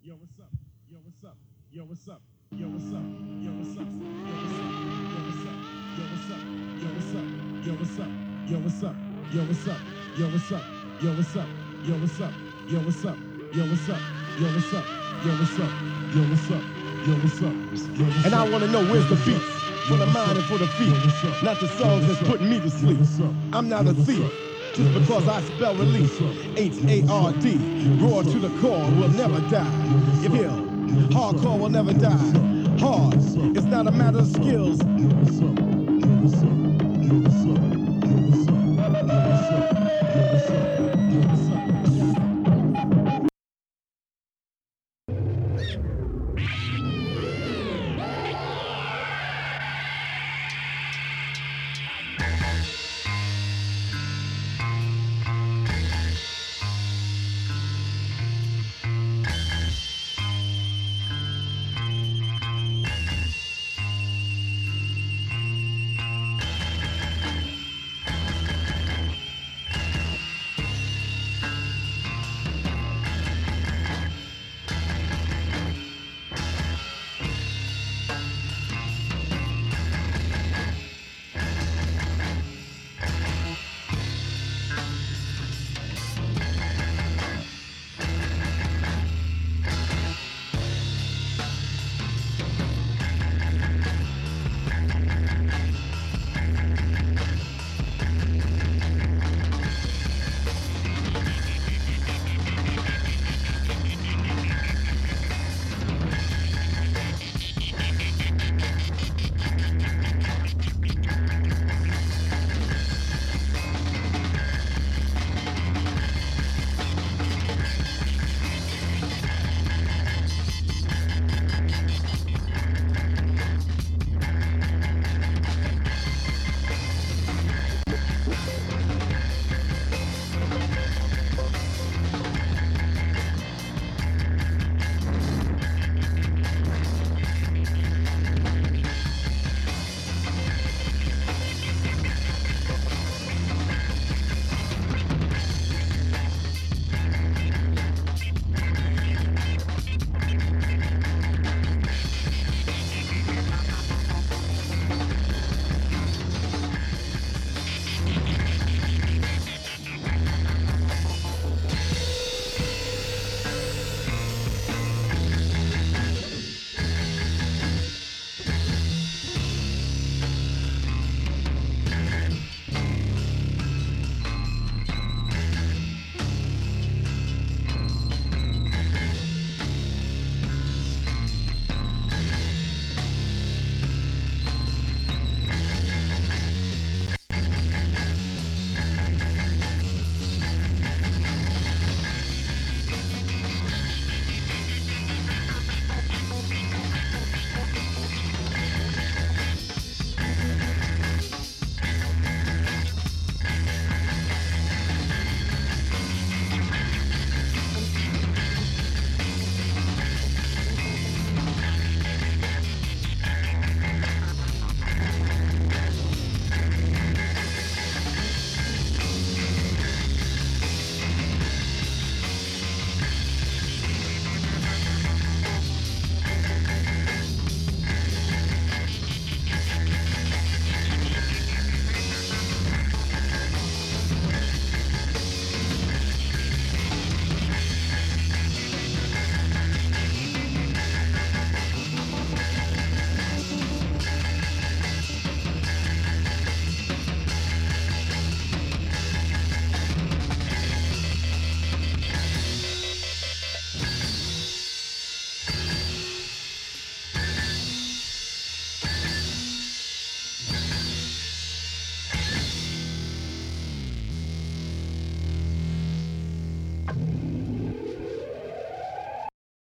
Yo, what's up? Yo, what's up? Yo, what's up? Yo, what's up? Yo, what's up? Yo, what's up? Yo, what's up? Yo, what's up? Yo, what's up? Yo, what's up? Yo, what's up? Yo, what's up? Yo, what's up? Yo, what's up? Yo, what's up? Yo, what's up? Yo, what's up? Yo, what's up? Yo, what's up? And I want to know where's the beats for the mind and for the feet, not the songs that's putting me to sleep. I'm not a thief. Just because I spell release, H-A-R-D, raw to the core will never die. You feel? Hardcore will never die. Hard, it's not a matter of skills.